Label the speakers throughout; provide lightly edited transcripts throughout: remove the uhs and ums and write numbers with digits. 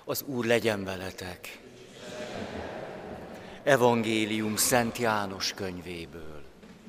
Speaker 1: Az Úr legyen veletek. Evangélium Szent János könyvéből.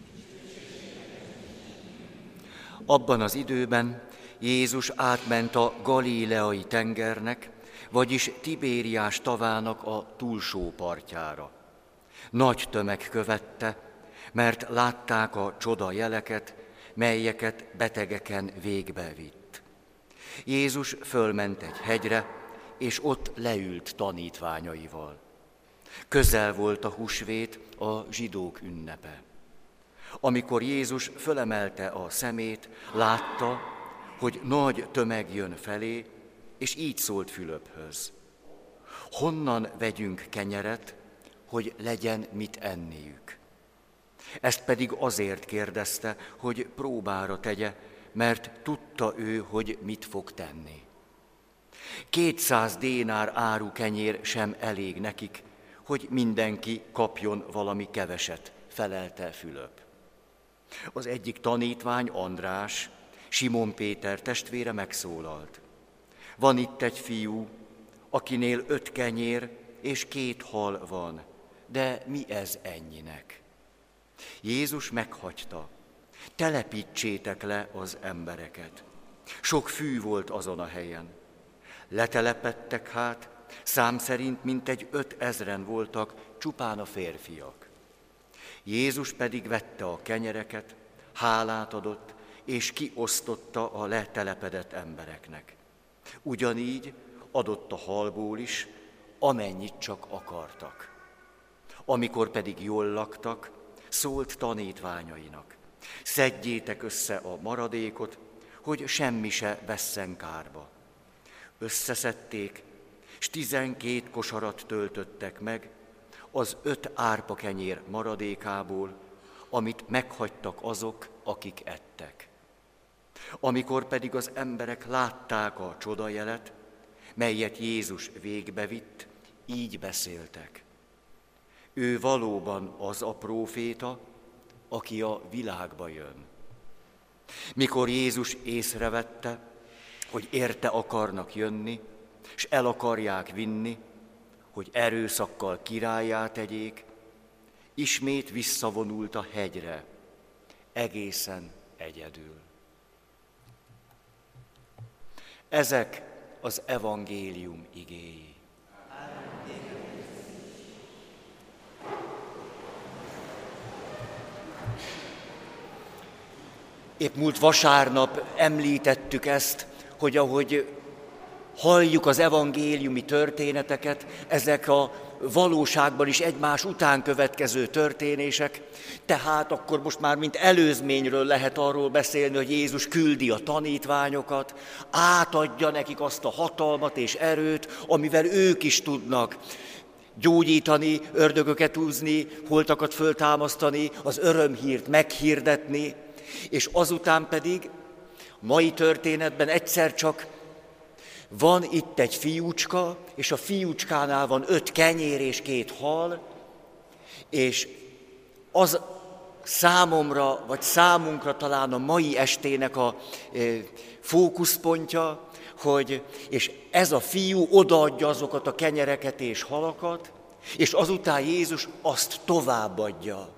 Speaker 1: Abban az időben Jézus átment a Galileai tengernek, vagyis Tibériás tavának a túlsó partjára. Nagy tömeg követte, mert látták a csoda jeleket, melyeket betegeken végbevitt. Jézus fölment egy hegyre, és ott leült tanítványaival. Közel volt a húsvét, a zsidók ünnepe. Amikor Jézus fölemelte a szemét, látta, hogy nagy tömeg jön felé, és így szólt Fülöphöz: honnan vegyünk kenyeret, hogy legyen mit enniük? Ezt pedig azért kérdezte, hogy próbára tegye, mert tudta ő, hogy mit fog tenni. 200 dénár áru kenyér sem elég nekik, hogy mindenki kapjon valami keveset, felelte Fülöp. Az egyik tanítvány, András, Simon Péter testvére megszólalt: van itt egy fiú, akinél 5 kenyér és 2 hal van, de mi ez ennyinek? Jézus meghagyta: telepítsétek le az embereket. Sok fű volt azon a helyen. Letelepedtek hát, szám szerint mintegy 5000-en voltak, csupán a férfiak. Jézus pedig vette a kenyereket, hálát adott, és kiosztotta a letelepedett embereknek. Ugyanígy adott a halból is, amennyit csak akartak. Amikor pedig jól laktak, szólt tanítványainak: szedjétek össze a maradékot, hogy semmi se vesszen kárba. Összeszedték, s 12 kosarat töltöttek meg az 5 árpakenyér maradékából, amit meghagytak azok, akik ettek. Amikor pedig az emberek látták a csodajelet, melyet Jézus végbevitt, így beszéltek: ő valóban az a próféta, aki a világba jön. Mikor Jézus észrevette, hogy érte akarnak jönni, s el akarják vinni, hogy erőszakkal királlyá tegyék, ismét visszavonult a hegyre, egészen egyedül. Ezek az evangélium igéi. Épp múlt vasárnap említettük ezt, hogy ahogy halljuk az evangéliumi történeteket, ezek a valóságban is egymás után következő történések, tehát akkor most már mint előzményről lehet arról beszélni, hogy Jézus küldi a tanítványokat, átadja nekik azt a hatalmat és erőt, amivel ők is tudnak gyógyítani, ördögöket űzni, holtakat föltámasztani, az örömhírt meghirdetni, és azután pedig a mai történetben egyszer csak van itt egy fiúcska, és a fiúcskánál van 5 kenyér és 2 hal, és az számomra, vagy számunkra talán a mai estének a fókuszpontja, hogy és ez a fiú odaadja azokat a kenyereket és halakat, és azután Jézus azt továbbadja.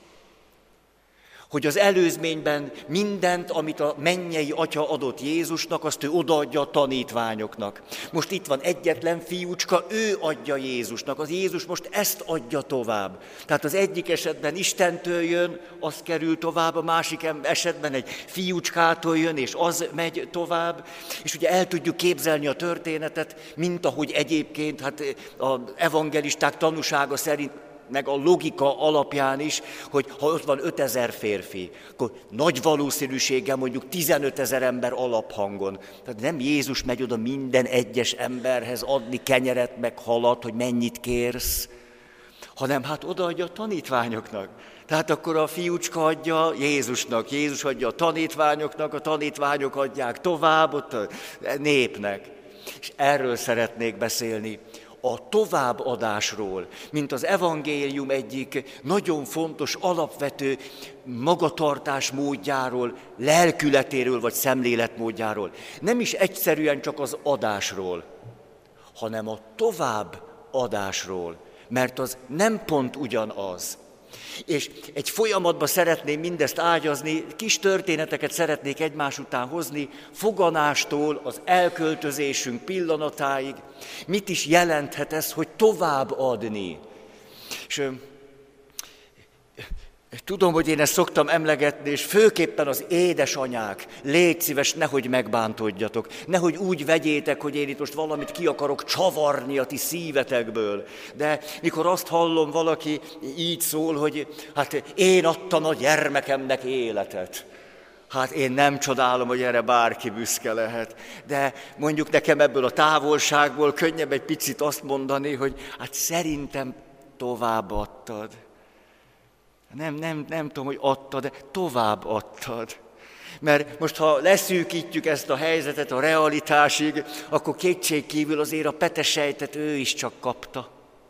Speaker 1: Hogy az előzményben mindent, amit a mennyei Atya adott Jézusnak, azt ő odaadja a tanítványoknak. Most itt van egyetlen fiúcska, ő adja Jézusnak, az Jézus most ezt adja tovább. Tehát az egyik esetben Istentől jön, az kerül tovább, a másik esetben egy fiúcskától jön, és az megy tovább. És ugye el tudjuk képzelni a történetet, mint ahogy egyébként hát az evangelisták tanúsága szerint, meg a logika alapján is, hogy ha ott van 5000 férfi, akkor nagy valószínűséggel mondjuk 15 000 ember alaphangon. Tehát nem Jézus megy oda minden egyes emberhez adni kenyeret, meg halat, hogy mennyit kérsz, hanem hát odaadja a tanítványoknak. Tehát akkor a fiúcska adja Jézusnak, Jézus adja a tanítványoknak, a tanítványok adják tovább ott a népnek. És erről szeretnék beszélni. A továbbadásról, mint az evangélium egyik nagyon fontos, alapvető magatartás módjáról, lelkületéről vagy szemléletmódjáról. Nem is egyszerűen csak az adásról, hanem a továbbadásról, mert az nem pont ugyanaz. És egy folyamatban szeretném mindezt ágyazni, kis történeteket szeretnék egymás után hozni, foganástól az elköltözésünk pillanatáig. Mit is jelenthet ez, hogy továbbadni? És tudom, hogy én ezt szoktam emlegetni, és főképpen az édesanyák, légy szíves, nehogy megbántódjatok, nehogy úgy vegyétek, hogy én itt most valamit ki akarok csavarni a ti szívetekből. De mikor azt hallom, valaki így szól, hogy hát én adtam a gyermekemnek életet. Hát én nem csodálom, hogy erre bárki büszke lehet. De mondjuk nekem ebből a távolságból könnyebb egy picit azt mondani, hogy hát szerintem továbbadtad. Nem tudom, hogy adtad, de tovább adtad. Mert most, ha leszűkítjük ezt a helyzetet a realitásig, akkor kétségkívül azért a petesejtet ő is csak kapta.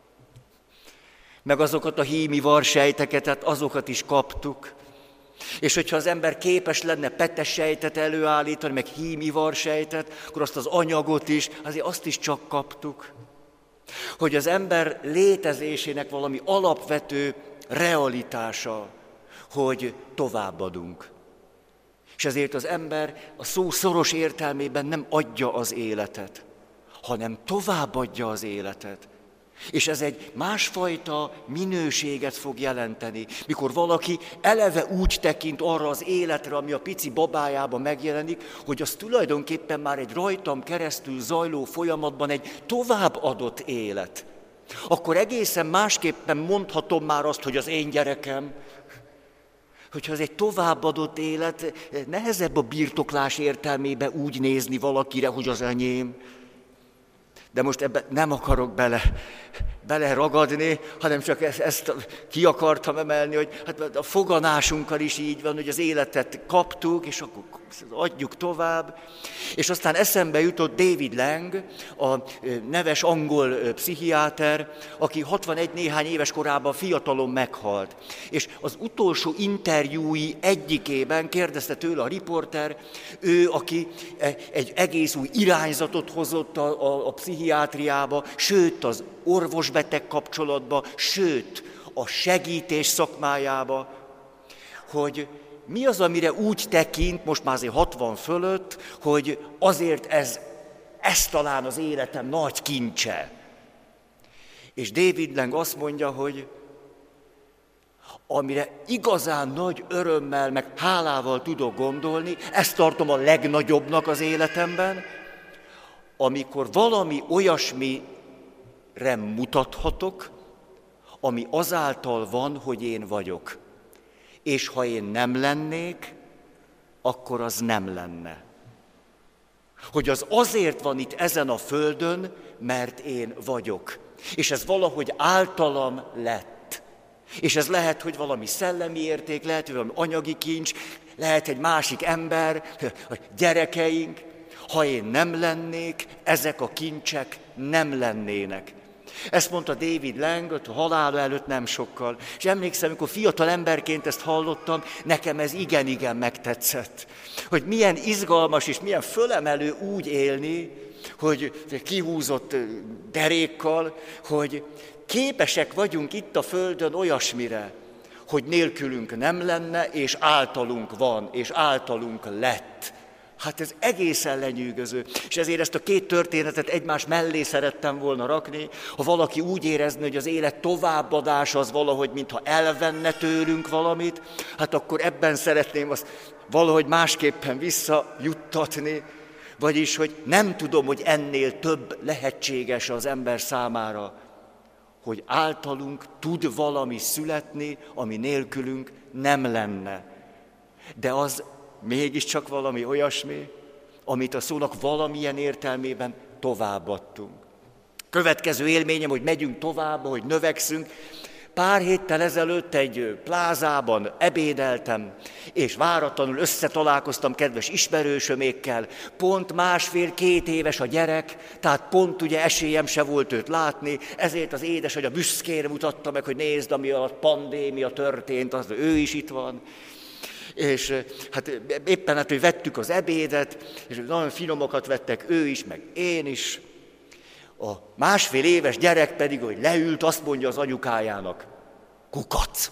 Speaker 1: Meg azokat a hímivarsejteket, hát azokat is kaptuk. És hogyha az ember képes lenne petesejtet előállítani, meg hímivarsejtet, akkor azt az anyagot is, azért azt is csak kaptuk. Hogy az ember létezésének valami alapvető realitása, hogy továbbadunk. És ezért az ember a szó szoros értelmében nem adja az életet, hanem továbbadja az életet. És ez egy másfajta minőséget fog jelenteni, mikor valaki eleve úgy tekint arra az életre, ami a pici babájában megjelenik, hogy az tulajdonképpen már egy rajtam keresztül zajló folyamatban egy továbbadott élet. Akkor egészen másképpen mondhatom már azt, hogy az én gyerekem, hogyha ez egy továbbadott élet, nehezebb a birtoklás értelmében úgy nézni valakire, hogy az enyém. De most ebbe nem akarok bele ragadni, hanem csak ezt ki akartam emelni, hogy hát a foganásunkkal is így van, hogy az életet kaptuk, és akkor adjuk tovább. És aztán eszembe jutott David Lang, a neves angol pszichiáter, aki 61 néhány éves korában fiatalon meghalt. És az utolsó interjúi egyikében kérdezte tőle a riporter, ő, aki egy egész új irányzatot hozott a pszichiátriába, sőt az orvos-beteg kapcsolatba, sőt a segítés szakmájába, hogy mi az, amire úgy tekint, most már azért 60 fölött, hogy azért ez talán az életem nagy kincse. És David Lang azt mondja, hogy amire igazán nagy örömmel, meg hálával tudok gondolni, ezt tartom a legnagyobbnak az életemben, amikor valami olyasmire mutathatok, ami azáltal van, hogy én vagyok. És ha én nem lennék, akkor az nem lenne. Hogy az azért van itt ezen a földön, mert én vagyok. És ez valahogy általam lett. És ez lehet, hogy valami szellemi érték, lehet, hogy valami anyagi kincs, lehet egy másik ember, a gyerekeink. Ha én nem lennék, ezek a kincsek nem lennének. Ezt mondta David Lang, a halála előtt nem sokkal. És emlékszem, amikor fiatal emberként ezt hallottam, nekem ez igen megtetszett. Hogy milyen izgalmas és milyen fölemelő úgy élni, hogy kihúzott derékkal, hogy képesek vagyunk itt a Földön olyasmire, hogy nélkülünk nem lenne, és általunk van, és általunk lett. Hát ez egészen lenyűgöző, és ezért ezt a két történetet egymás mellé szerettem volna rakni. Ha valaki úgy érezni, hogy az élet továbbadása az valahogy, mintha elvenne tőlünk valamit, hát akkor ebben szeretném azt valahogy másképpen visszajuttatni, vagyis, hogy nem tudom, hogy ennél több lehetséges az ember számára, hogy általunk tud valami születni, ami nélkülünk nem lenne. De az mégiscsak valami olyasmi, amit a szónak valamilyen értelmében továbbadtunk. Következő élményem, hogy megyünk tovább, hogy növekszünk. Pár héttel ezelőtt egy plázában ebédeltem, és váratlanul összetalálkoztam kedves ismerősömékkel. Pont 1,5-2 éves a gyerek, tehát pont ugye esélyem se volt őt látni, ezért az édesanyja büszkén mutatta meg, hogy nézd, ami a pandémia történt, az ő is itt van. És hát éppen hogy vettük az ebédet, és nagyon finomokat vettek ő is, meg én is. A 1,5 éves gyerek pedig, hogy leült, azt mondja az anyukájának, kukac.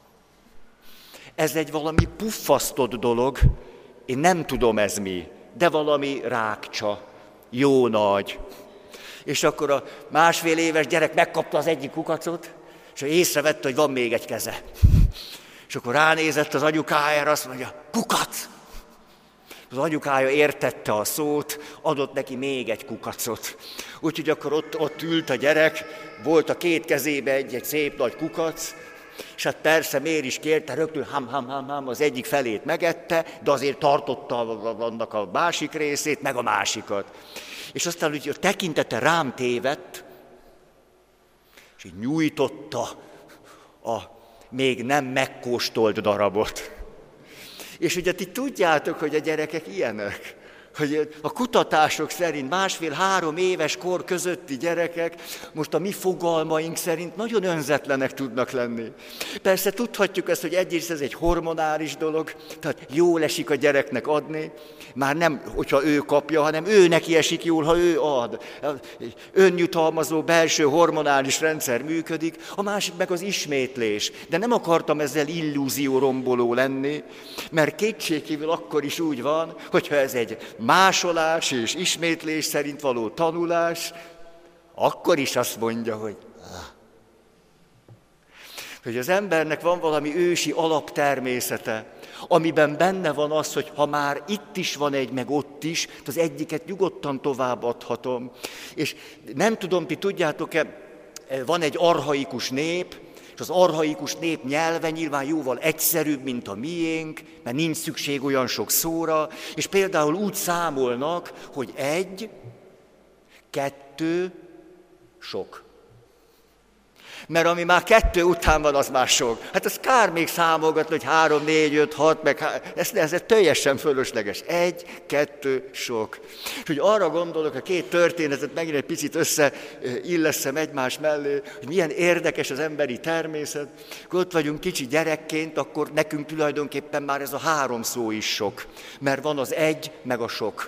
Speaker 1: Ez egy valami puffasztott dolog, én nem tudom ez mi, de valami rákcsa, jó nagy. És akkor a 1,5 éves gyerek megkapta az egyik kukacot, és észrevette, hogy van még egy keze. És akkor ránézett az anyukájára, azt mondja, kukac! Az anyukája értette a szót, adott neki még egy kukacot. Úgyhogy akkor ott ült a gyerek, volt a 2 kezébe egy szép nagy kukac, és hát persze miért is kérte, rögtön ham, az egyik felét megette, de azért tartotta annak a másik részét, meg a másikat. És aztán úgy a tekintete rám tévedt, és így nyújtotta a még nem megkóstolt darabot. És ugye ti tudjátok, hogy a gyerekek ilyenek, hogy a kutatások szerint 1,5-3 éves kor közötti gyerekek most a mi fogalmaink szerint nagyon önzetlenek tudnak lenni. Persze tudhatjuk ezt, hogy egyrészt ez egy hormonális dolog, tehát jól esik a gyereknek adni, már nem, hogyha ő kapja, hanem ő neki esik jól, ha ő ad. Önjutalmazó belső hormonális rendszer működik, a másik meg az ismétlés. De nem akartam ezzel illúzióromboló lenni, mert kétségkívül akkor is úgy van, hogyha ez egy másolás és ismétlés szerint való tanulás, akkor is azt mondja, hogy az embernek van valami ősi alaptermészete, amiben benne van az, hogy ha már itt is van egy, meg ott is, az egyiket nyugodtan továbbadhatom. És nem tudom, ti tudjátok-e, van egy archaikus nép, és az archaikus nép nyelve nyilván jóval egyszerűbb, mint a miénk, mert nincs szükség olyan sok szóra, és például úgy számolnak, hogy 1, 2, sok. Mert ami már 2 után van, az már sok. Hát az kár még számolgatni, hogy 3, 4, 5, 6, meg ez teljesen fölösleges. 1, 2, sok. És hogy arra gondolok, a 2 történetet megint egy picit összeilleszem egymás mellé, hogy milyen érdekes az emberi természet. Akkor ott vagyunk kicsi gyerekként, akkor nekünk tulajdonképpen már ez a 3 szó is sok. Mert van az 1, meg a sok.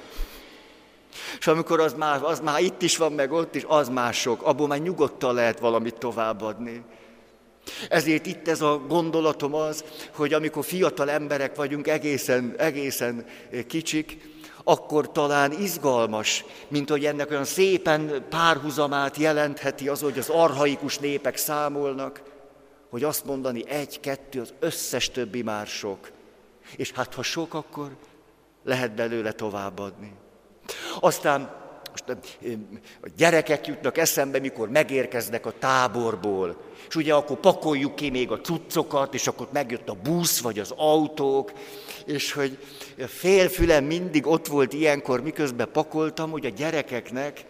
Speaker 1: És amikor az már itt is van, meg ott is, az már sok. Abból már nyugodtan lehet valamit továbbadni. Ezért itt ez a gondolatom az, hogy amikor fiatal emberek vagyunk, egészen kicsik, akkor talán izgalmas, mint hogy ennek olyan szépen párhuzamát jelentheti az, hogy az archaikus népek számolnak, hogy azt mondani 1, 2, az összes többi már sok. És hát ha sok, akkor lehet belőle továbbadni. Aztán most a gyerekek jutnak eszembe, mikor megérkeznek a táborból, és ugye akkor pakoljuk ki még a cuccokat, és akkor megjött a busz, vagy az autók, és hogy félfülem mindig ott volt ilyenkor, miközben pakoltam, hogy a gyerekeknek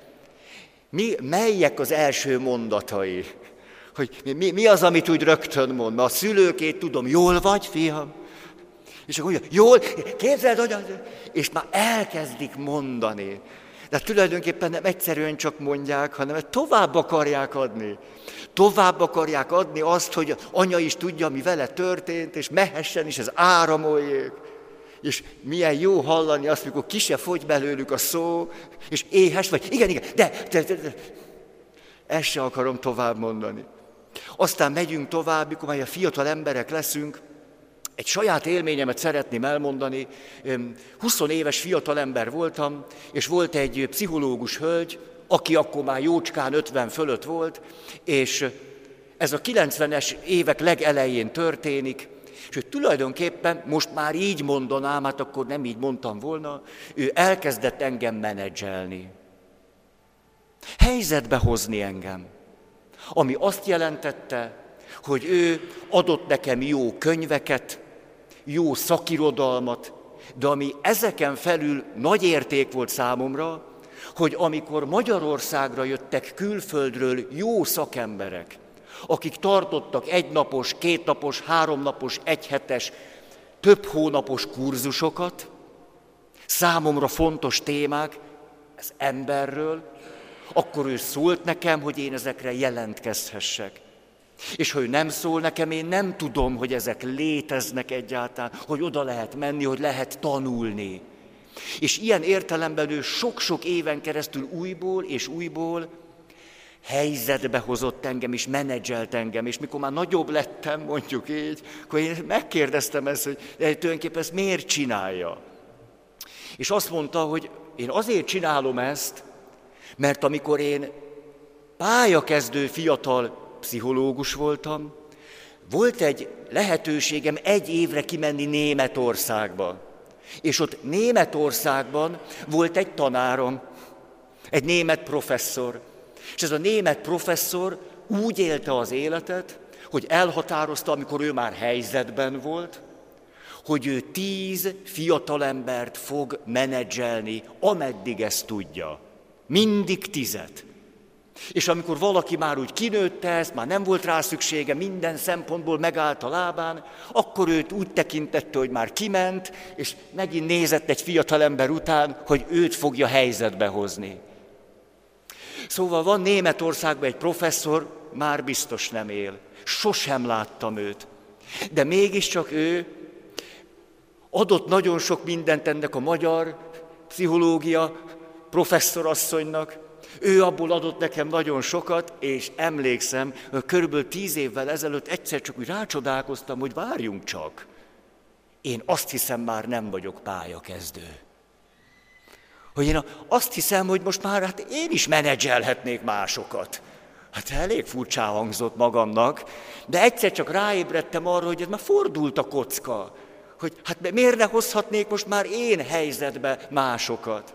Speaker 1: melyek az első mondatai, hogy mi az, amit úgy rögtön mond, mert a szülőkét tudom, jól vagy, fiam? És akkor mondja, jól, képzeld, anya, és már elkezdik mondani. De tulajdonképpen nem egyszerűen csak mondják, hanem tovább akarják adni. Tovább akarják adni azt, hogy anya is tudja, mi vele történt, és mehessen, és ez áramoljék. És milyen jó hallani azt, mikor ki se fogy belőlük a szó, és éhes vagy. Igen, de. Ezt se akarom tovább mondani. Aztán megyünk tovább, mikor már a fiatal emberek leszünk. Egy saját élményemet szeretném elmondani. 20 éves fiatalember voltam, és volt egy pszichológus hölgy, aki akkor már jócskán 50 fölött volt, és ez a 90-es évek legelején történik, és ő tulajdonképpen, most már így mondanám, hát akkor nem így mondtam volna, ő elkezdett engem menedzselni. Helyzetbe hozni engem. Ami azt jelentette, hogy ő adott nekem jó könyveket, jó szakirodalmat, de ami ezeken felül nagy érték volt számomra, hogy amikor Magyarországra jöttek külföldről jó szakemberek, akik tartottak 1 napos, 2 napos, 3 napos, 1 hetes, több hónapos kurzusokat, számomra fontos témák, ez emberről, akkor ő szólt nekem, hogy én ezekre jelentkezhessek. És ha ő nem szól nekem, én nem tudom, hogy ezek léteznek egyáltalán, hogy oda lehet menni, hogy lehet tanulni. És ilyen értelemben ő sok-sok éven keresztül újból és újból helyzetbe hozott engem, és menedzselt engem, és mikor már nagyobb lettem, mondjuk így, akkor én megkérdeztem ezt, hogy tulajdonképpen ezt miért csinálja. És azt mondta, hogy én azért csinálom ezt, mert amikor én pályakezdő fiatal pszichológus voltam, volt egy lehetőségem 1 évre kimenni Németországba. És ott Németországban volt egy tanárom, egy német professzor. És ez a német professzor úgy élte az életet, hogy elhatározta, amikor ő már helyzetben volt, hogy ő 10 fiatalembert fog menedzselni, ameddig ezt tudja. Mindig 10. És amikor valaki már úgy kinőtte ezt, már nem volt rá szüksége, minden szempontból megállt a lábán, akkor őt úgy tekintette, hogy már kiment, és megint nézett egy fiatalember után, hogy őt fogja helyzetbe hozni. Szóval van Németországban egy professzor, már biztos nem él. Sosem láttam őt. De mégiscsak ő adott nagyon sok mindent ennek a magyar pszichológia professzorasszonynak. Ő abból adott nekem nagyon sokat, és emlékszem, körülbelül 10 évvel ezelőtt egyszer csak úgy rácsodálkoztam, hogy várjunk csak. Én azt hiszem, már nem vagyok pályakezdő. Hogy én azt hiszem, hogy most már hát én is menedzselhetnék másokat. Hát elég furcsán hangzott magamnak, de egyszer csak ráébredtem arra, hogy ez már fordult a kocka. Hogy hát miért ne hozhatnék most már én helyzetbe másokat.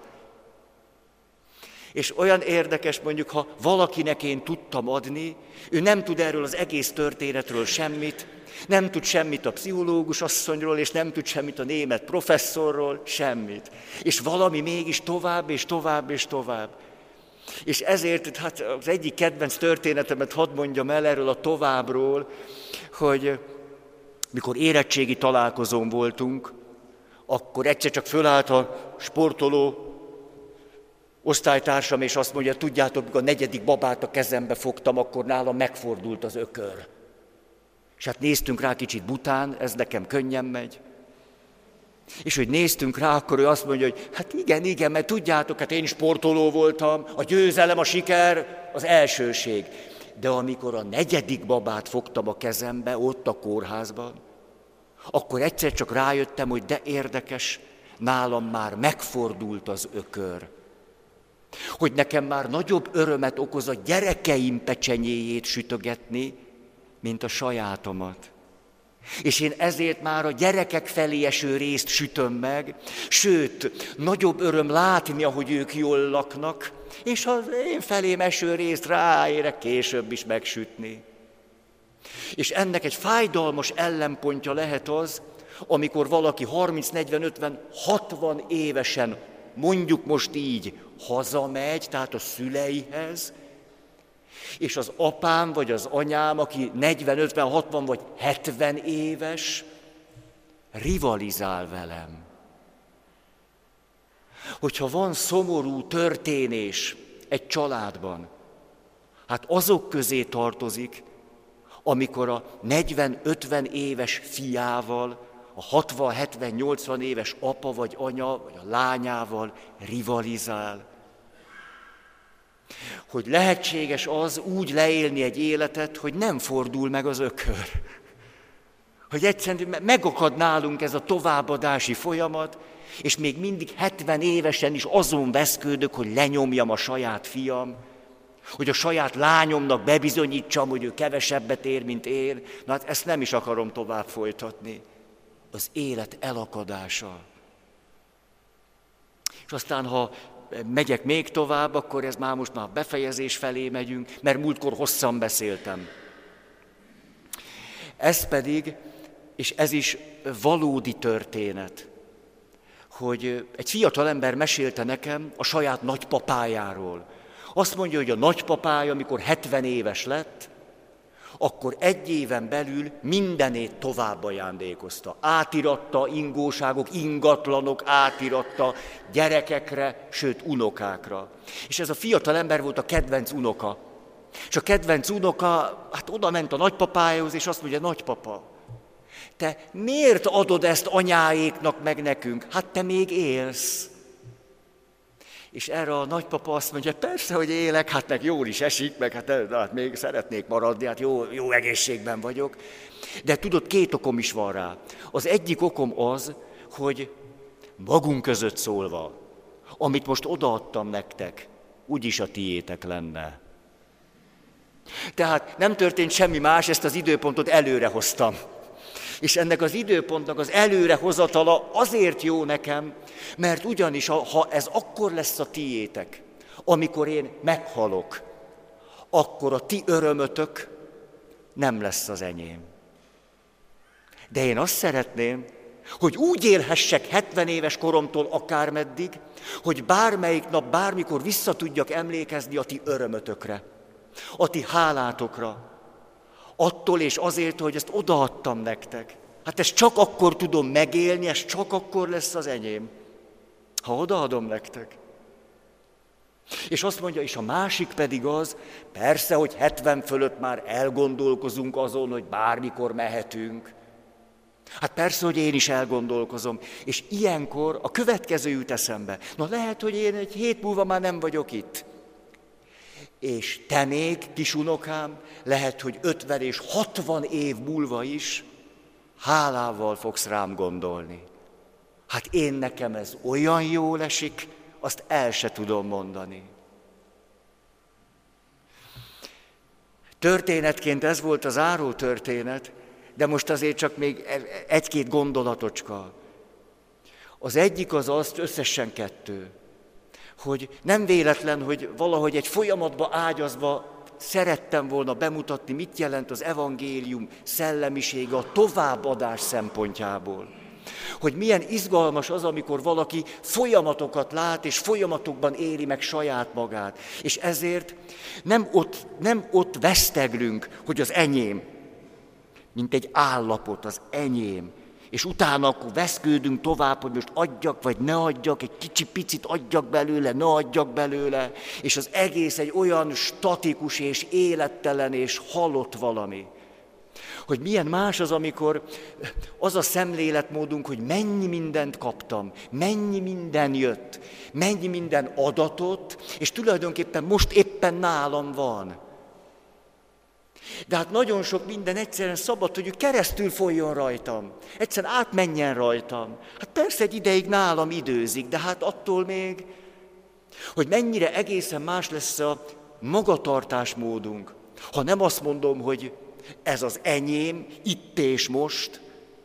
Speaker 1: És olyan érdekes, mondjuk, ha valakinek én tudtam adni, ő nem tud erről az egész történetről semmit, nem tud semmit a pszichológus asszonyról, és nem tud semmit a német professzorról, semmit. És valami mégis tovább, és tovább, és tovább. És ezért hát az egyik kedvenc történetemet hadd mondjam el erről a továbbról, hogy mikor érettségi találkozón voltunk, akkor egyszer csak fölállt a sportoló osztálytársam, és azt mondja, tudjátok, mikor a 4. babát a kezembe fogtam, akkor nálam megfordult az ökör. És hát néztünk rá kicsit bután, ez nekem könnyen megy. És hogy néztünk rá, akkor ő azt mondja, hogy hát igen, mert tudjátok, hát én sportoló voltam, a győzelem, a siker, az elsőség. De amikor a 4. babát fogtam a kezembe, ott a kórházban, akkor egyszer csak rájöttem, hogy de érdekes, nálam már megfordult az ökör. Hogy nekem már nagyobb örömet okoz a gyerekeim pecsenyéjét sütögetni, mint a sajátomat. És én ezért már a gyerekek felé eső részt sütöm meg, sőt, nagyobb öröm látni, ahogy ők jól laknak, és az én felém eső részt ráérek később is megsütni. És ennek egy fájdalmas ellenpontja lehet az, amikor valaki 30, 40, 50, 60 évesen, mondjuk most így, hazamegy, tehát a szüleihez, és az apám vagy az anyám, aki 40, 50, 60 vagy 70 éves, rivalizál velem. Hogyha van szomorú történés egy családban, hát azok közé tartozik, amikor a 40-50 éves fiával, a 60, 70, 80 éves apa vagy anya, vagy a lányával rivalizál. Hogy lehetséges az úgy leélni egy életet, hogy nem fordul meg az ökör. Hogy egyszerűen megakad nálunk ez a továbbadási folyamat, és még mindig 70 évesen is azon veszkődök, hogy lenyomjam a saját fiam, hogy a saját lányomnak bebizonyítsam, hogy ő kevesebbet ér, mint én. Na hát ezt nem is akarom tovább folytatni. Az élet elakadása. És aztán, ha megyek még tovább, akkor ez már most már befejezés felé megyünk, mert múltkor hosszan beszéltem. Ez pedig, és ez is valódi történet, hogy egy fiatal ember mesélte nekem a saját nagypapájáról. Azt mondja, hogy a nagypapája, amikor 70 éves lett, akkor 1 éven belül mindenét tovább ajándékozta. Átiratta ingóságok, ingatlanok, átiratta gyerekekre, sőt unokákra. És ez a fiatal ember volt a kedvenc unoka. És a kedvenc unoka, hát oda ment a nagypapájához, és azt mondja, nagypapa, te miért adod ezt anyáéknak meg nekünk? Hát te még élsz. És erre a nagypapa azt mondja, persze, hogy élek, hát meg jól is esik, meg hát még szeretnék maradni, hát jó egészségben vagyok. De tudod, 2 okom is van rá. Az egyik okom az, hogy magunk között szólva, amit most odaadtam nektek, úgyis a tiétek lenne. Tehát nem történt semmi más, ezt az időpontot előrehoztam. És ennek az időpontnak az előrehozatala azért jó nekem, mert ugyanis, ha ez akkor lesz a tiétek, amikor én meghalok, akkor a ti örömötök nem lesz az enyém. De én azt szeretném, hogy úgy élhessek 70 éves koromtól akármeddig, hogy bármelyik nap, bármikor vissza tudjak emlékezni a ti örömötökre, a ti hálátokra, attól és azért, hogy ezt odaadtam nektek. Hát ezt csak akkor tudom megélni, ez csak akkor lesz az enyém, ha odaadom nektek. És azt mondja, és a másik pedig az, persze, hogy 70 fölött már elgondolkozunk azon, hogy bármikor mehetünk. Hát persze, hogy én is elgondolkozom, és ilyenkor a következő jut eszembe. Na lehet, hogy én egy hét múlva már nem vagyok itt. És te még, kisunokám, lehet, hogy 50 és 60 év múlva is hálával fogsz rám gondolni. Hát én nekem ez olyan jól esik, azt el se tudom mondani. Történetként ez volt az záró történet, de most azért csak még 1-2 gondolatocska. Az egyik az összesen 2, hogy nem véletlen, hogy valahogy egy folyamatba ágyazva szerettem volna bemutatni, mit jelent az evangélium szellemisége a továbbadás szempontjából. Hogy milyen izgalmas az, amikor valaki folyamatokat lát, és folyamatokban éli meg saját magát. És ezért nem ott veszteglünk, hogy az enyém, mint egy állapot, az enyém. És utána akkor veszkődünk tovább, hogy most adjak, vagy ne adjak, egy kicsi picit adjak belőle, ne adjak belőle. És az egész egy olyan statikus és élettelen és halott valami. Hogy milyen más az, amikor az a szemléletmódunk, hogy mennyi mindent kaptam, mennyi minden jött, mennyi minden adatot, és tulajdonképpen most éppen nálam van. De hát nagyon sok minden egyszerűen szabad, hogy keresztül folyjon rajtam, egyszerűen átmenjen rajtam. Hát persze egy ideig nálam időzik, de hát attól még, hogy mennyire egészen más lesz a magatartásmódunk, ha nem azt mondom, hogy ez az enyém, itt és most,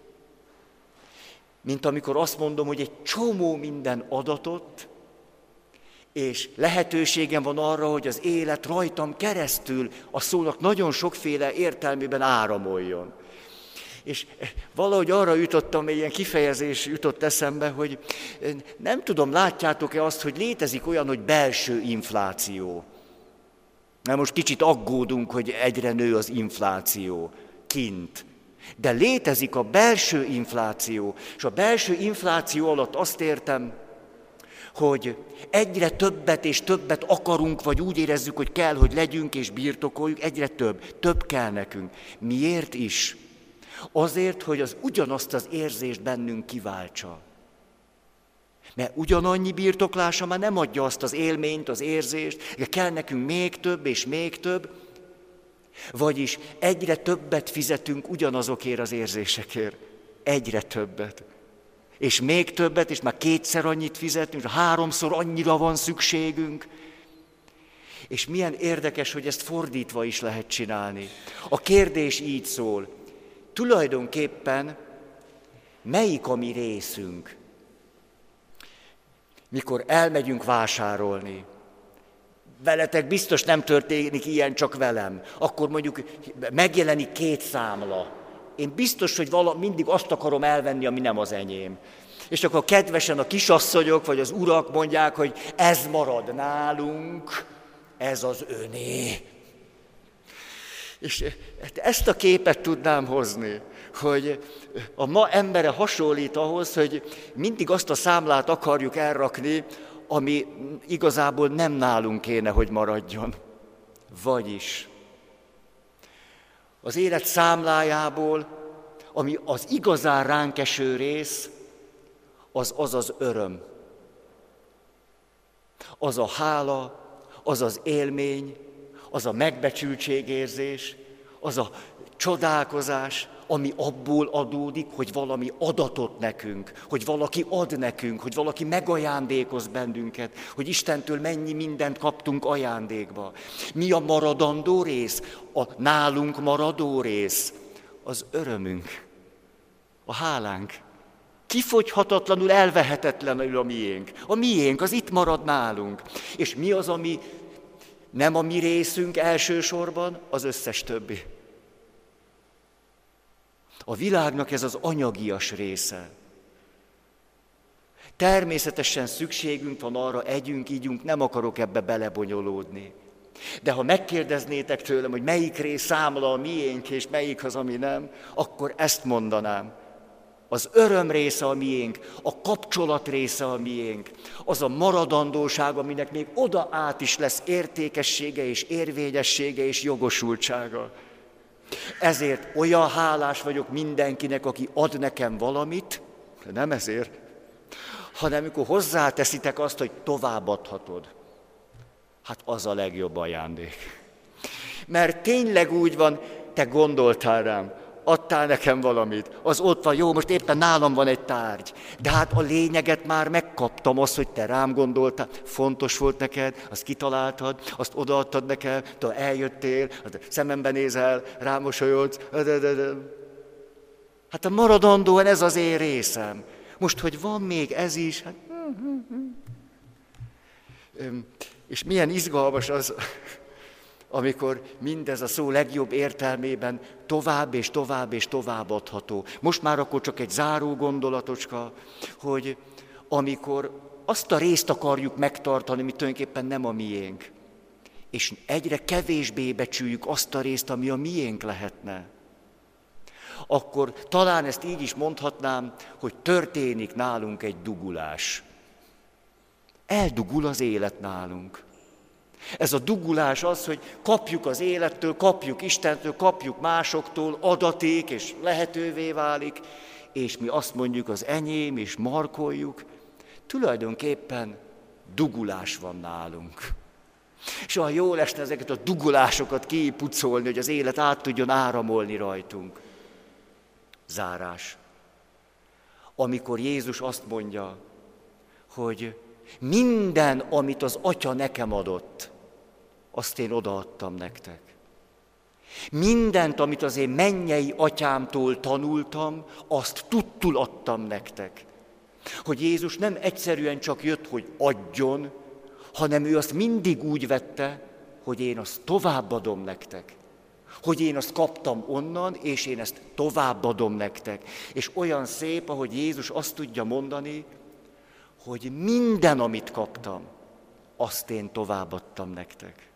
Speaker 1: mint amikor azt mondom, hogy egy csomó minden adatot, és lehetőségem van arra, hogy az élet rajtam keresztül a szónak nagyon sokféle értelmében áramoljon. És valahogy arra jutottam, ilyen kifejezés jutott eszembe, hogy nem tudom, látjátok-e azt, hogy létezik olyan, hogy belső infláció. Na most kicsit aggódunk, hogy egyre nő az infláció kint. De létezik a belső infláció, és a belső infláció alatt azt értem, hogy egyre többet és többet akarunk, vagy úgy érezzük, hogy kell, hogy legyünk és birtokoljuk, egyre több kell nekünk. Miért is? Azért, hogy az ugyanazt az érzést bennünk kiváltsa. Mert ugyanannyi birtoklása már nem adja azt az élményt, az érzést, hogy kell nekünk még több és még több, vagyis egyre többet fizetünk ugyanazokért az érzésekért. Egyre többet. És még többet, és már 2-szer annyit fizetünk, 3-szor annyira van szükségünk. És milyen érdekes, hogy ezt fordítva is lehet csinálni. A kérdés így szól, tulajdonképpen melyik a mi részünk? Mikor elmegyünk vásárolni, veletek biztos nem történik ilyen, csak velem, akkor mondjuk megjelenik 2 számla. Én biztos, hogy mindig azt akarom elvenni, ami nem az enyém. És akkor kedvesen a kisasszonyok vagy az urak mondják, hogy ez marad nálunk, ez az öné. És ezt a képet tudnám hozni, hogy a ma embere hasonlít ahhoz, hogy mindig azt a számlát akarjuk elrakni, ami igazából nem nálunk kéne, hogy maradjon. Vagyis az élet számlájából, ami az igazán ránk eső rész, az az öröm. Az a hála, az az élmény, az a megbecsültségérzés, az a csodálkozás, ami abból adódik, hogy valami adatot nekünk, hogy valaki ad nekünk, hogy valaki megajándékoz bennünket, hogy Istentől mennyi mindent kaptunk ajándékba. Mi a maradandó rész? A nálunk maradó rész? Az örömünk, a hálánk. Kifogyhatatlanul, elvehetetlenül a miénk. A miénk, az itt marad nálunk. És mi az, ami nem a mi részünk elsősorban? Az összes többi. A világnak ez az anyagias része. Természetesen szükségünk van arra, együnk, ígyunk, nem akarok ebbe belebonyolódni. De ha megkérdeznétek tőlem, hogy melyik rész számla a miénk, és melyik az, ami nem, akkor ezt mondanám. Az öröm része a miénk, a kapcsolat része a miénk, az a maradandóság, aminek még oda át is lesz értékessége és érvényessége és jogosultsága. Ezért olyan hálás vagyok mindenkinek, aki ad nekem valamit, de nem ezért, hanem amikor hozzáteszitek azt, hogy továbbadhatod. Hát az a legjobb ajándék. Mert tényleg úgy van, te gondoltál rám, adtál nekem valamit, az ott van, jó, most éppen nálam van egy tárgy, de hát a lényeget már megkaptam, azt, hogy te rám gondoltál, fontos volt neked, azt kitaláltad, azt odaadtad nekem, te eljöttél, szemembe nézel, rámosolyodsz, hát a maradandóan ez az én részem. Most, hogy van még ez is, hát... És milyen izgalmas az, amikor mindez a szó legjobb értelmében tovább és tovább és tovább adható. Most már akkor csak egy záró gondolatocska, hogy amikor azt a részt akarjuk megtartani, ami tulajdonképpen nem a miénk, és egyre kevésbé becsüljük azt a részt, ami a miénk lehetne, akkor talán ezt így is mondhatnám, hogy történik nálunk egy dugulás. Eldugul az élet nálunk. Ez a dugulás az, hogy kapjuk az élettől, kapjuk Istentől, kapjuk másoktól, adaték és lehetővé válik, és mi azt mondjuk, az enyém, és markoljuk. Tulajdonképpen dugulás van nálunk. És olyan jól esne ezeket a dugulásokat kipucolni, hogy az élet át tudjon áramolni rajtunk. Zárás. Amikor Jézus azt mondja, hogy minden, amit az Atya nekem adott, azt én odaadtam nektek. Mindent, amit az én mennyei atyámtól tanultam, azt tudtul adtam nektek. Hogy Jézus nem egyszerűen csak jött, hogy adjon, hanem ő azt mindig úgy vette, hogy én azt továbbadom nektek. Hogy én azt kaptam onnan, és én ezt továbbadom nektek. És olyan szép, ahogy Jézus azt tudja mondani, hogy minden, amit kaptam, azt én továbbadtam nektek.